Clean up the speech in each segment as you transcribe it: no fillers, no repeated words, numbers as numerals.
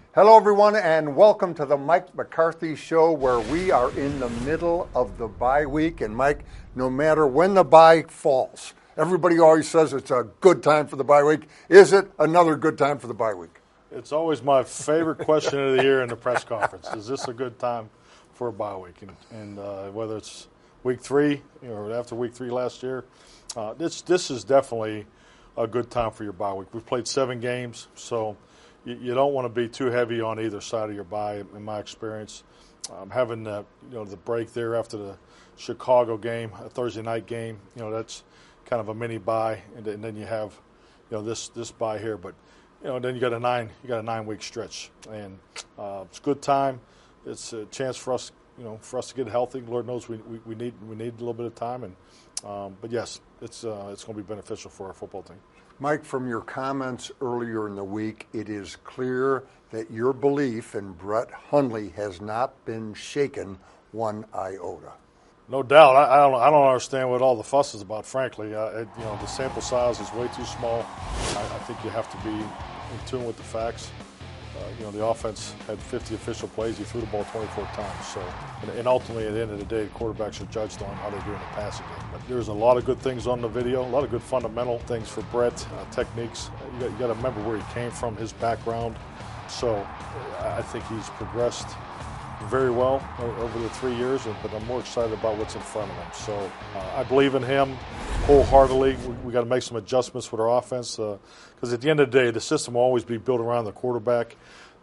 Hello, everyone, and welcome to the Mike McCarthy Show, where we are in the middle of the bye week. And, Mike, no matter when the bye falls, everybody always says it's a good time for the bye week. Is it another good time for the bye week? It's always my favorite question of the year in the press conference. Is this a good time for a bye week? And whether it's week 3 or after week 3 last year, this is definitely a good time for your bye week. We've played 7 games, so you don't want to be too heavy on either side of your bye, in my experience. Having the break there after the Chicago game, a Thursday night game, that's kind of a mini bye, and then you have this bye here. But then you got a 9-week stretch, and it's a good time. It's a chance for us to get healthy. Lord knows we need a little bit of time, and but yes, it's going to be beneficial for our football team. Mike, from your comments earlier in the week, it is clear that your belief in Brett Hundley has not been shaken one iota. No doubt. I don't understand what all the fuss is about, frankly. The sample size is way too small. I think you have to be in tune with the facts. The offense had 50 official plays. He threw the ball 24 times. So, and ultimately, at the end of the day, the quarterbacks are judged on how they do in the passing game. But there's a lot of good things on the video, a lot of good fundamental things for Brett, techniques. You got to remember where he came from, his background. So I think he's progressed very well over the 3 years, but I'm more excited about what's in front of him. So I believe in him wholeheartedly. We got to make some adjustments with our offense because at the end of the day, the system will always be built around the quarterback.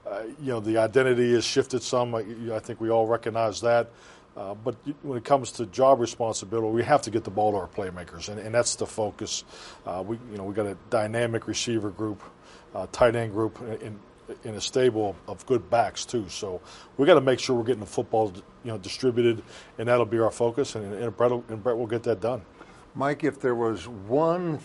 The identity has shifted some. I think we all recognize that. But when it comes to job responsibility, we have to get the ball to our playmakers, and that's the focus. We got a dynamic receiver group, tight end group, in a stable of good backs too. So we got to make sure we're getting the football, distributed, and that'll be our focus. And Brett will get that done. Mike, if there was one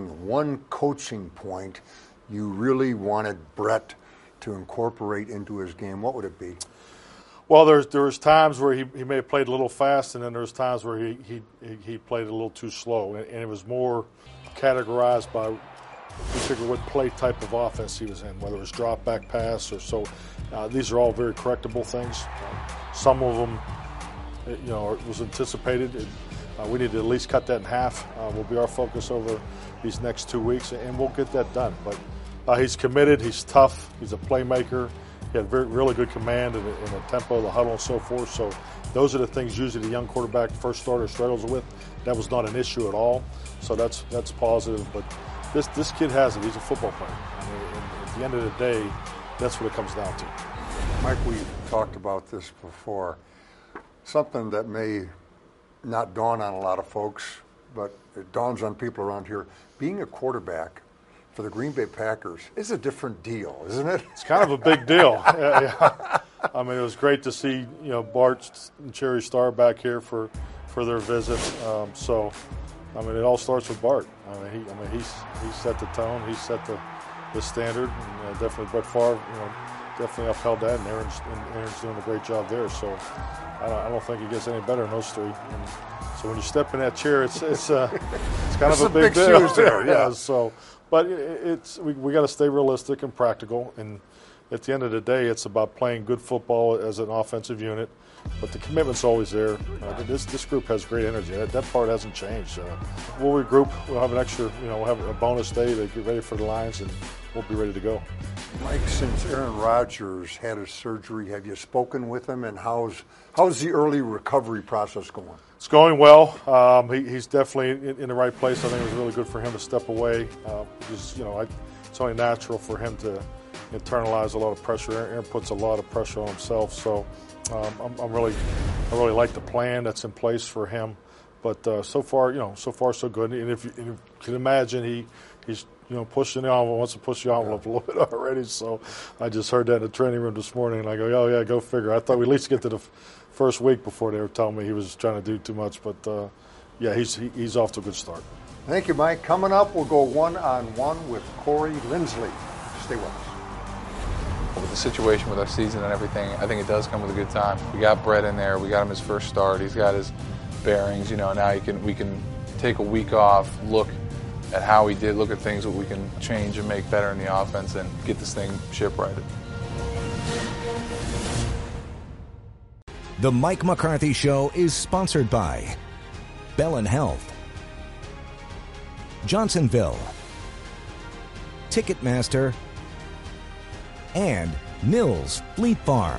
coaching point you really wanted Brett to incorporate into his game, what would it be? Well, there was times where he may have played a little fast, and then there's times where he played a little too slow, and it was more categorized by particularly what play type of offense he was in, whether it was drop back pass or so. These are all very correctable things. Some of them, was anticipated. We need to at least cut that in half. Will be our focus over these next 2 weeks, and we'll get that done. But he's committed. He's tough. He's a playmaker. He had really good command in the tempo, the huddle, and so forth. So those are the things usually the young quarterback, first starter, struggles with. That was not an issue at all. So that's positive. But this kid has it. He's a football player. And at the end of the day, that's what it comes down to. Mike, we've talked about this before. Something that may not dawn on a lot of folks, but it dawns on people around here. Being a quarterback for the Green Bay Packers is a different deal, isn't it? It's kind of a big deal. Yeah. I mean, it was great to see Bart and Cherry Starr back here for their visit. It all starts with Bart. He set the tone. He set the standard. And definitely Brett Favre, definitely upheld that. And Aaron's doing a great job there. So I don't think it gets any better than those 3. And so when you step in that chair, it's kind of a big deal. Shoes there, yeah. So, but we got to stay realistic and practical. And at the end of the day, it's about playing good football as an offensive unit. But the commitment's always there. This group has great energy. That part hasn't changed. We'll regroup. We'll have an extra, we'll have a bonus day to get ready for the Lions, and we'll be ready to go. Mike, since Aaron Rodgers had his surgery, have you spoken with him, and how's the early recovery process going? It's going well. He's definitely in the right place. I think it was really good for him to step away. It's only natural for him to internalize a lot of pressure. Aaron puts a lot of pressure on himself, so I really like the plan that's in place for him. But so far so good. And if you can imagine, he's pushing the envelope, wants to push the envelope a little bit already. So I just heard that in the training room this morning, and I go, oh yeah, go figure. I thought we'd at least get to the first week before they were telling me he was trying to do too much. But yeah, he's off to a good start. Thank you, Mike. Coming up, we'll go one-on-one with Corey Linsley. Stay with us. With the situation with our season and everything, I think it does come with a good time. We got Brett in there. We got him his first start. He's got his bearings. Now we can take a week off, look at how he did, look at things that we can change and make better in the offense, and get this thing ship righted. The Mike McCarthy Show is sponsored by Bellin Health, Johnsonville, Ticketmaster, and Mills Fleet Farm.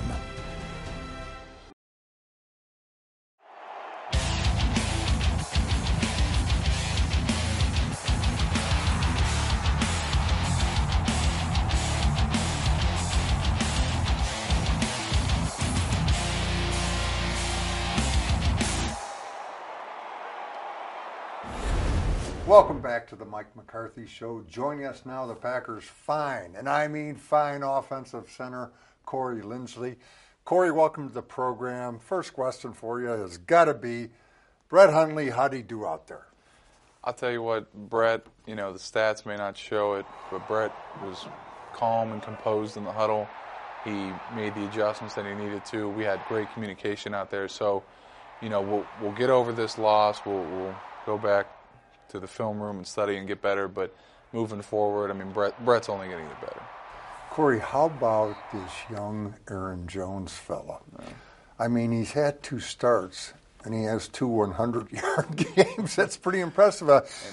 Welcome back to the Mike McCarthy Show. Joining us now, the Packers' fine, and I mean fine, offensive center, Corey Linsley. Corey, welcome to the program. First question for you has got to be, Brett Hundley, how'd he do out there? I'll tell you what, Brett, the stats may not show it, but Brett was calm and composed in the huddle. He made the adjustments that he needed to. We had great communication out there. So, we'll get over this loss. We'll go back to the film room and study and get better. But moving forward, Brett's only going to get better. Corey, how about this young Aaron Jones fella? He's had 2 starts, and he has 2 100-yard games. That's pretty impressive.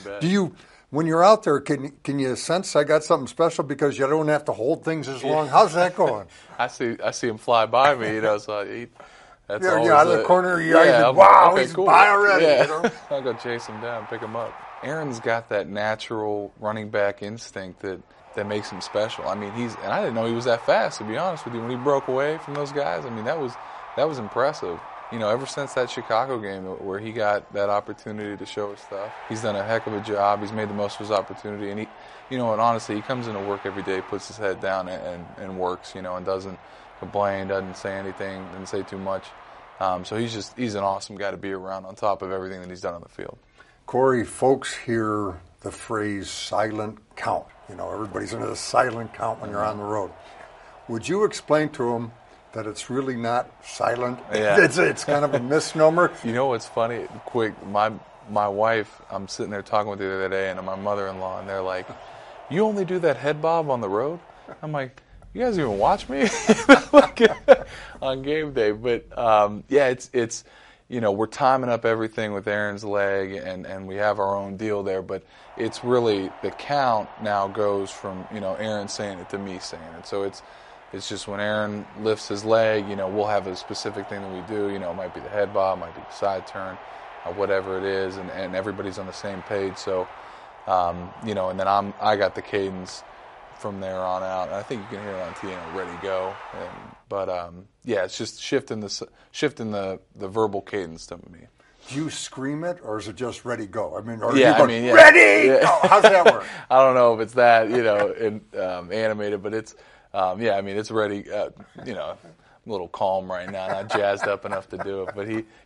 When you're out there, can you sense I got something special because you don't have to hold things as long? How's that going? I see him fly by me, so that's always out of the corner of your eyes. Wow, he's cool. By already. Yeah. I'll go chase him down, pick him up. Aaron's got that natural running back instinct that makes him special. And I didn't know he was that fast, to be honest with you. When he broke away from those guys, that was impressive. Ever since that Chicago game where he got that opportunity to show his stuff, he's done a heck of a job. He's made the most of his opportunity. And and honestly, he comes into work every day, puts his head down and works, and doesn't complain, doesn't say anything, doesn't say too much. So he's an awesome guy to be around on top of everything that he's done on the field. Corey, folks hear the phrase silent count. Everybody's into the silent count when you're on the road. Would you explain to them that it's really not silent? Yeah. It's kind of a misnomer. What's funny? Quick, my wife, I'm sitting there talking with her the other day, and my mother-in-law, and they're like, "You only do that head bob on the road?" I'm like, "You guys even watch me on game day?" But it's we're timing up everything with Aaron's leg, and we have our own deal there. But it's really the count now goes from Aaron saying it to me saying it. So it's just when Aaron lifts his leg, we'll have a specific thing that we do. It might be the head bob, might be the side turn, whatever it is, and everybody's on the same page. So and then I got the cadence from there on out. And I think you can hear it on TN, ready, go. It's just shifting the verbal cadence to me. Do you scream it, or is it just ready, go? Ready, go. How's that work? I don't know if it's that, animated, but it's, it's ready, I'm a little calm right now, not jazzed up enough to do it. But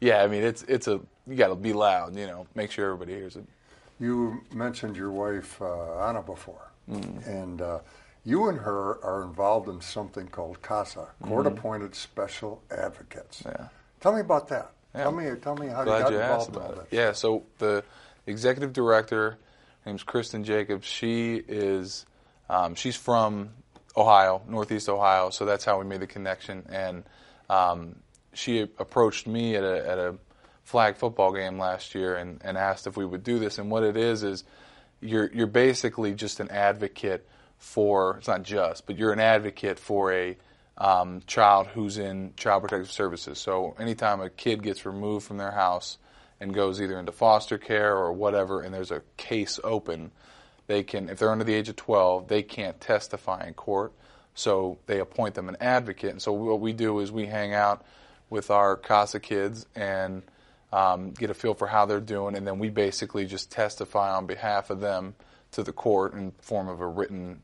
you got to be loud, make sure everybody hears it. You mentioned your wife, Anna, before. And you and her are involved in something called CASA, Court-Appointed Special Advocates. Yeah. Tell me about that. Yeah. Tell me how Glad you got asked involved in all about it. that. Yeah, so the executive director, her name's Kristen Jacobs. She is, she's from Ohio, Northeast Ohio, so that's how we made the connection. And she approached me at a flag football game last year and asked if we would do this. And what it is you're basically just an advocate for, it's not just, but you're an advocate for a child who's in Child Protective Services. So anytime a kid gets removed from their house and goes either into foster care or whatever, and there's a case open, they can, if they're under the age of 12, they can't testify in court. So they appoint them an advocate. And so what we do is we hang out with our CASA kids and get a feel for how they're doing, and then we basically just testify on behalf of them to the court in form of a written,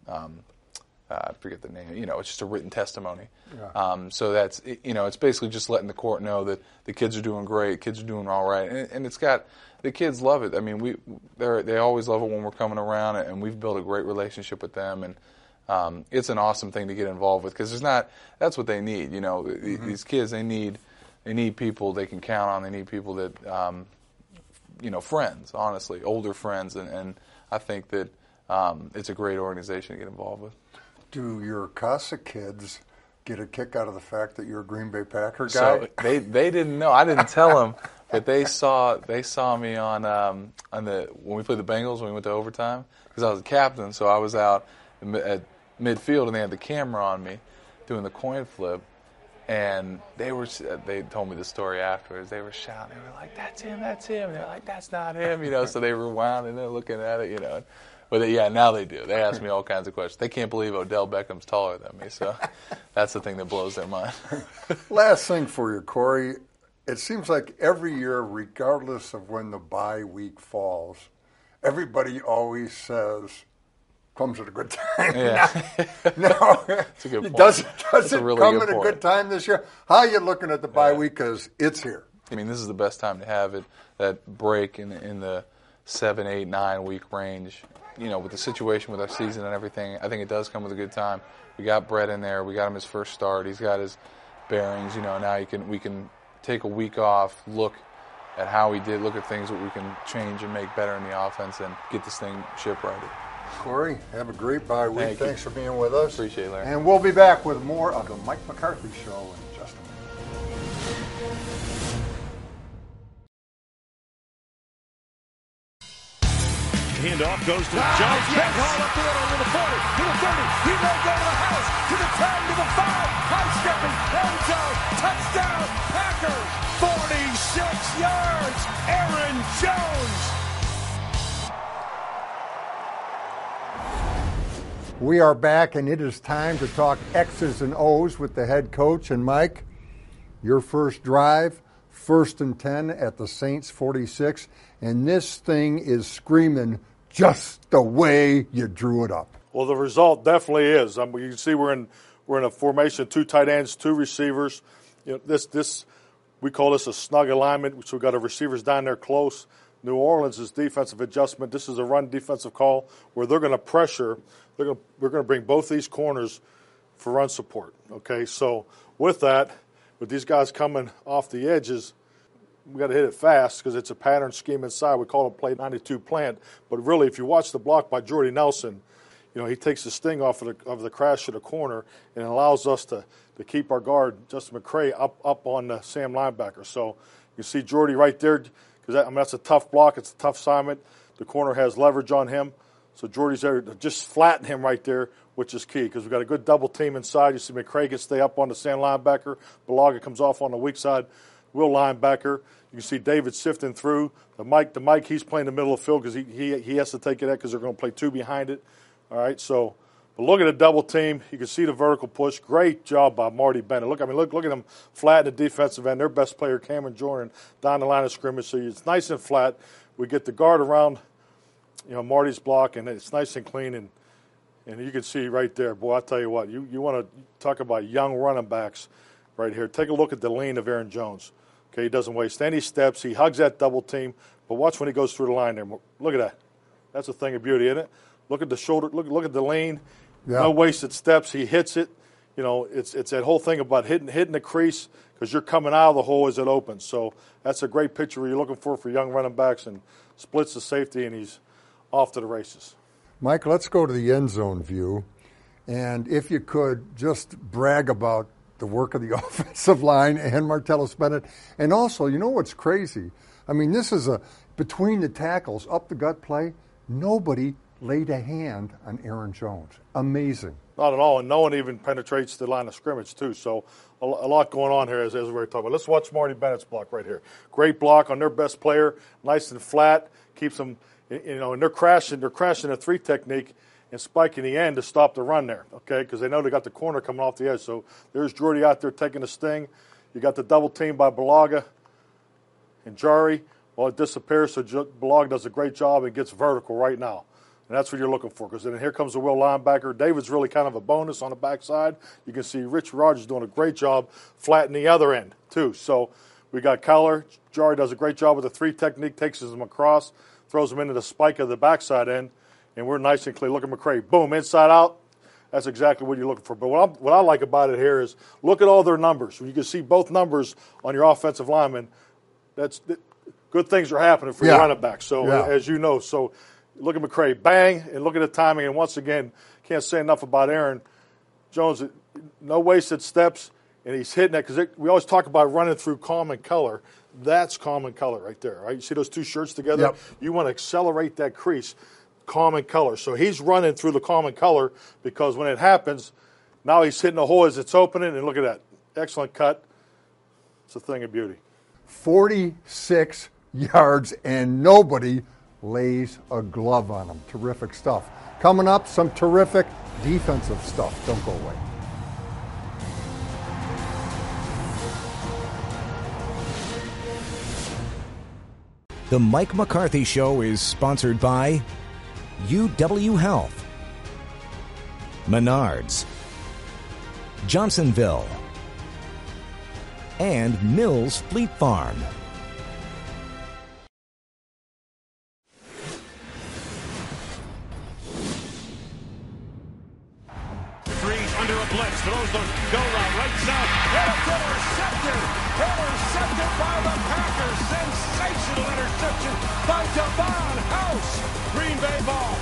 I forget the name, it's just a written testimony. Yeah. So that's, it's basically just letting the court know that the kids are doing great, kids are doing all right, and it's got, the kids love it. They always love it when we're coming around, and we've built a great relationship with them, and it's an awesome thing to get involved with, because that's what they need, these kids, they need people they can count on. They need people that, friends, honestly, older friends. And I think that it's a great organization to get involved with. Do your CASA kids get a kick out of the fact that you're a Green Bay Packer guy? So they didn't know. I didn't tell them, but they saw me on the when we played the Bengals when we went to overtime because I was the captain. So I was out at midfield and they had the camera on me doing the coin flip, and they told me the story afterwards. They were shouting. They were like, "That's him! That's him!" And they're like, "That's not him!" So they rewound and they're looking at it. But now they do. They ask me all kinds of questions. They can't believe Odell Beckham's taller than me, so that's the thing that blows their mind. Last thing for you, Corey. It seems like every year, regardless of when the bye week falls, everybody always says, comes at a good time. Yeah. No, That's a good point. Does That's it a really come good at a point. good time this year? How are you looking at the bye week? Because it's here. I mean, this is the best time to have it, that break in the 7, 8, 9 week range. With the situation with our season and everything, I think it does come with a good time. We got Brett in there. We got him his first start. He's got his bearings. Now we can take a week off, look at how we did, look at things that we can change and make better in the offense, and get this thing shipwrighted. Corey, have a great bye week. Thank you. Thanks for being with us. Appreciate it, Larry. And we'll be back with more of the Mike McCarthy Show in just a minute. Handoff goes to Jones. Big hole up the middle to the 40, to the 30. He may go to the house, to the 10, to the 5. High stepping, end zone, touchdown, Packers. 46 yards, Aaron Jones. We are back, and it is time to talk X's and O's with the head coach. And Mike, your first drive, 1st and 10 at the Saints 46, and this thing is screaming just the way you drew it up. Well, the result definitely is. You can see we're in a formation, 2 tight ends, 2 receivers. This we call this a snug alignment, so we've got our receivers down there close. New Orleans is defensive adjustment. This is a run defensive call where they're going to pressure. We're going to bring both these corners for run support. Okay, so with that, with these guys coming off the edges, we got to hit it fast because it's a pattern scheme inside. We call it play 92 plant. But really, if you watch the block by Jordy Nelson, he takes the sting off of the crash of the corner and allows us to keep our guard, Justin McCray, up on the Sam linebacker. So you see Jordy right there because that's a tough block. It's a tough assignment. The corner has leverage on him. So Jordy's there to just flatten him right there, which is key because we've got a good double team inside. You see McCray can stay up on the Sam linebacker. Balaga comes off on the weak side. Will linebacker. You can see David sifting through. The Mike, he's playing the middle of the field because he has to take it out because they're going to play 2 behind it. All right, so but look at the double team. You can see the vertical push. Great job by Marty Bennett. Look at them flat in the defensive end. Their best player, Cameron Jordan, down the line of scrimmage. So it's nice and flat. We get the guard around, Marty's block, and it's nice and clean. And you can see right there, boy, I tell you what, you want to talk about young running backs right here. Take a look at the lean of Aaron Jones. Okay, he doesn't waste any steps. He hugs that double team. But watch when he goes through the line there. Look at that. That's a thing of beauty, isn't it? Look at the shoulder. Look at the lean. Yeah. No wasted steps. He hits it. It's that whole thing about hitting the crease because you're coming out of the hole as it opens. So that's a great picture you're looking for young running backs, and splits the safety, and he's off to the races. Mike, let's go to the end zone view. And if you could, just brag about the work of the offensive line and Martellus Bennett. And also, what's crazy? I mean, this is between the tackles, up the gut play, nobody laid a hand on Aaron Jones. Amazing. Not at all, and no one even penetrates the line of scrimmage, too. So a lot going on here as we're talking about. Let's watch Marty Bennett's block right here. Great block on their best player, nice and flat, keeps them, and they're crashing a 3 technique and spiking the end to stop the run there, okay, because they know they got the corner coming off the edge. So there's Jordy out there taking the sting. You got the double team by Balaga and Jari. Well, it disappears, so Balaga does a great job and gets vertical right now. And that's what you're looking for, because then here comes the Will linebacker. David's really kind of a bonus on the backside. You can see Rich Rogers doing a great job flattening the other end, too. So we got Keller. Jari does a great job with the 3 technique, takes him across, throws him into the spike of the backside end. And we're nice and clear. Look at McCray. Boom, inside out. That's exactly what you're looking for. But what I like about it here is look at all their numbers. When you can see both numbers on your offensive linemen, good things are happening for your running back. So, as you know, so look at McCray. Bang, and look at the timing. And once again, can't say enough about Aaron Jones. no wasted steps, and he's hitting that because we always talk about running through common color. That's common color right there, right? You see those two shirts together? Yep. You want to accelerate that crease, common color. So he's running through the common color because when it happens, now he's hitting the hole as it's opening, and look at that. Excellent cut. It's a thing of beauty. 46 yards, and nobody lays a glove on him. Terrific stuff. Coming up, some terrific defensive stuff. Don't go away. The Mike McCarthy Show is sponsored by UW Health, Menards, Johnsonville, and Mills Fleet Farm. Breeze under a blitz, throws the go route right side, and it's intercepted! Intercepted by the Packers! Sensational interception by Devon House! Green Bay ball.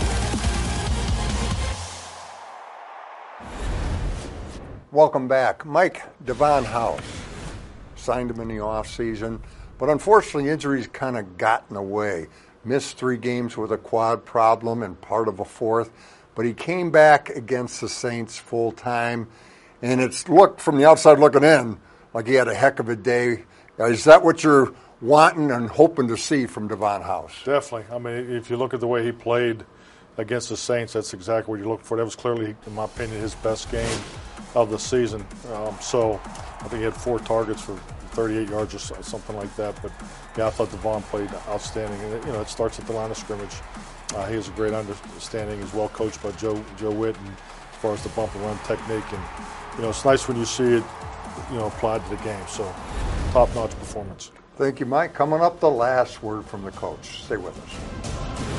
Welcome back. Mike Devon House signed him in the offseason, but unfortunately injuries kind of got in the way. Missed 3 games with a quad problem and part of a 4th, but he came back against the Saints full time, and it's looked from the outside looking in like he had a heck of a day. Is that what you're wanting and hoping to see from Devon House? Definitely. I mean, if you look at the way he played against the Saints, that's exactly what you're looking for. That was clearly, in my opinion, his best game of the season. So I think he had 4 targets for 38 yards or something like that. But, yeah, I thought Devon played outstanding. And, it starts at the line of scrimmage. He has a great understanding. He's well coached by Joe Witt and as far as the bump and run technique. And, it's nice when you see it, applied to the game. So top-notch performance. Thank you, Mike. Coming up, the last word from the coach. Stay with us.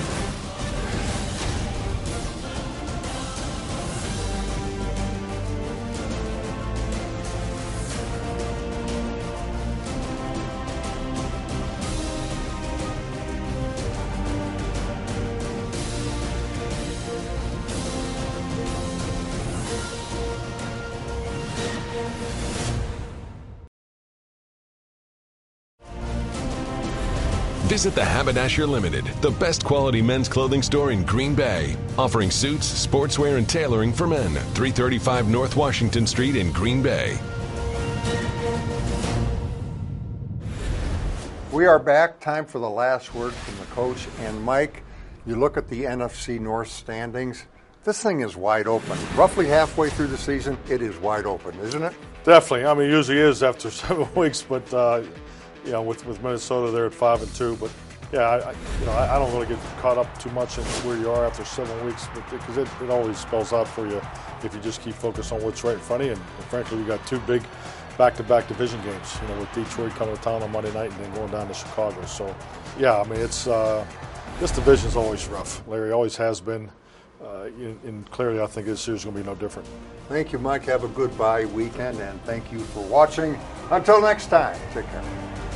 Visit the Haberdasher Limited, the best quality men's clothing store in Green Bay, offering suits, sportswear, and tailoring for men. 335 North Washington Street in Green Bay. We are back. Time for the last word from the coach. And Mike, you look at the NFC North standings. This thing is wide open. Roughly halfway through the season, it is wide open, isn't it? Definitely. I mean, it usually is after 7 weeks, but with Minnesota there at 5-2. But yeah, I don't really get caught up too much in where you are after 7 weeks, because it always spells out for you if you just keep focused on what's right in front of you. And frankly, we got 2 big back-to-back division games. With Detroit coming to town on Monday night and then going down to Chicago. So yeah, I mean, it's this division's always rough. Larry, always has been. And clearly, I think this year's going to be no different. Thank you, Mike. Have a good bye weekend, and thank you for watching. Until next time, take care.